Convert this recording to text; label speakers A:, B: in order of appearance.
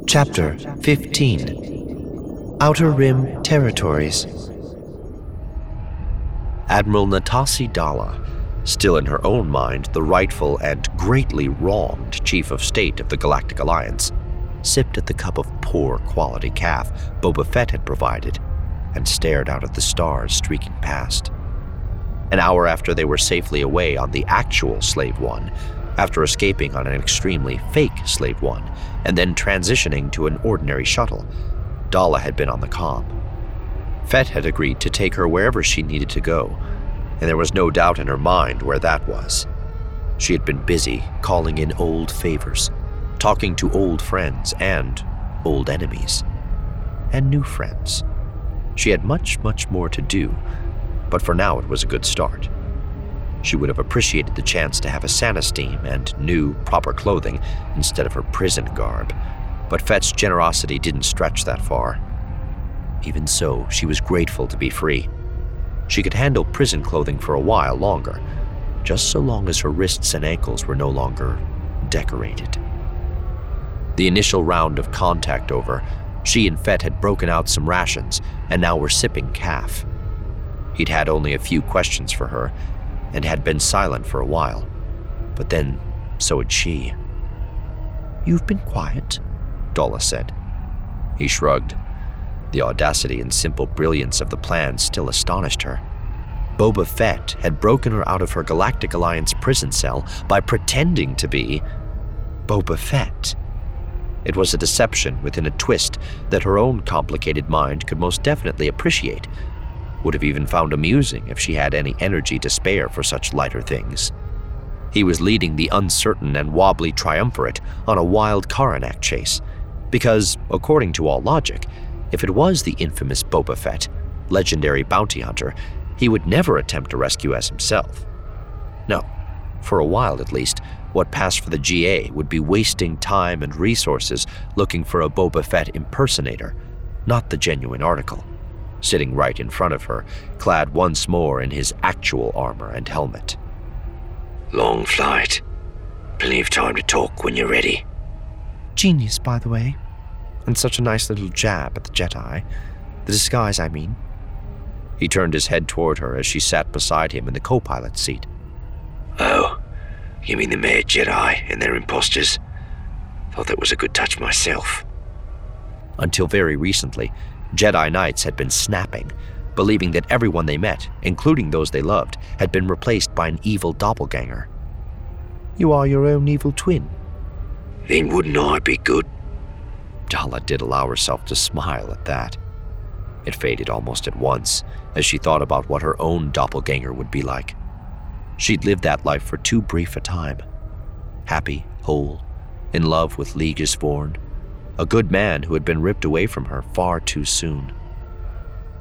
A: Chapter 15 Outer Rim Territories. Admiral Natasi Dalla, still in her own mind the rightful and greatly wronged Chief of State of the Galactic Alliance, sipped at the cup of poor quality caf Boba Fett had provided and stared out at the stars streaking past. An hour after they were safely away on the actual Slave One, after escaping on an extremely fake Slave One and then transitioning to an ordinary shuttle, Dalla had been on the comm. Fett had agreed to take her wherever she needed to go, and there was no doubt in her mind where that was. She had been busy calling in old favors, talking to old friends and old enemies, and new friends. She had much, much more to do, but for now it was a good start. She would have appreciated the chance to have a Sanisteme and new, proper clothing instead of her prison garb, but Fett's generosity didn't stretch that far. Even so, she was grateful to be free. She could handle prison clothing for a while longer, just so long as her wrists and ankles were no longer decorated. The initial round of contact over, she and Fett had broken out some rations and now were sipping caf. He'd had only a few questions for her and had been silent for a while, but then so had she. "You've been quiet," Dalla said. He shrugged. The audacity and simple brilliance of the plan still astonished her. Boba Fett had broken her out of her Galactic Alliance prison cell by pretending to be Boba Fett. It was a deception within a twist that her own complicated mind could most definitely appreciate, would have even found amusing if she had any energy to spare for such lighter things. He was leading the uncertain and wobbly triumvirate on a wild Karanak chase, because, according to all logic, if it was the infamous Boba Fett, legendary bounty hunter, he would never attempt to rescue as himself. No, for a while at least, what passed for the GA would be wasting time and resources looking for a Boba Fett impersonator, not the genuine article, sitting right in front of her, clad once more in his actual armor and helmet.
B: "Long flight. Plenty of time to talk when you're ready."
A: Genius, by the way. And such a nice little jab at the Jedi. The disguise, I mean. He turned his head toward her as she sat beside him in the co-pilot seat.
B: "Oh, you mean the mad Jedi and their imposters? Thought that was a good touch myself."
A: Until very recently, Jedi Knights had been snapping, believing that everyone they met, including those they loved, had been replaced by an evil doppelganger. "You are your own evil twin."
B: "Then wouldn't I be good?"
A: Dalla did allow herself to smile at that. It faded almost at once as she thought about what her own doppelganger would be like. She'd lived that life for too brief a time. Happy, whole, in love with Legis Vorn, a good man who had been ripped away from her far too soon.